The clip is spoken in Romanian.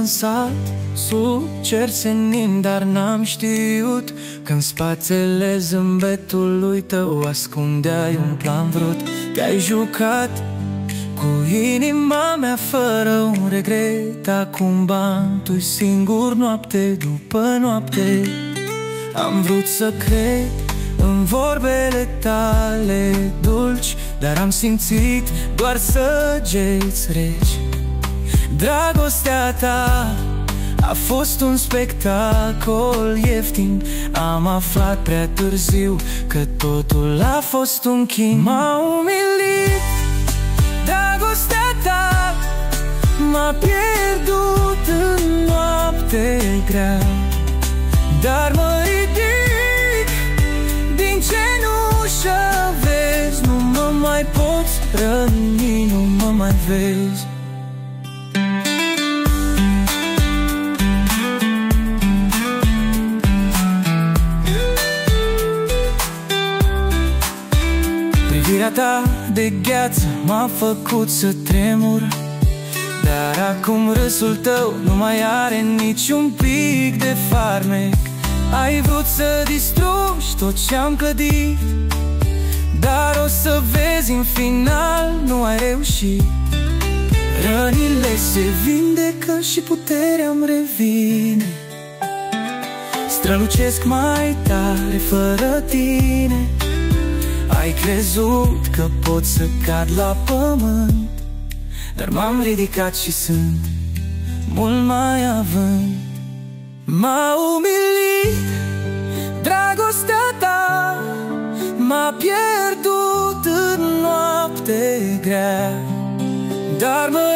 dansat sub cer senin, dar n-am știut că în spatele zâmbetului tău ascundeai un plan vrut. Te-ai jucat cu inima mea fără un regret, acum bantui singur noapte după noapte. Am vrut să cred în vorbele tale dulci, dar am simțit doar săgeți reci. Dragostea ta a fost un spectacol ieftin, am aflat prea târziu că totul a fost un chin. M-a umilit dragostea ta, m-a pierdut în noapte grea, dar mă ridic din cenușă, vezi, nu mă mai poți răni, nu mă mai vezi. Privirea ta de gheață m-a făcut să tremur, dar acum râsul tău nu mai are niciun pic de farmec. Ai vrut să distrugi tot ce-am clădit, dar o să vezi în final nu ai reușit. Rănile se vindecă și puterea-mi revine, strălucesc mai tare fără tine. Ai crezut că pot să cad la pământ, dar m-am ridicat și sunt mult mai avânt. M-a umilit dragostea ta, m-a pierdut în noapte grea, dar mă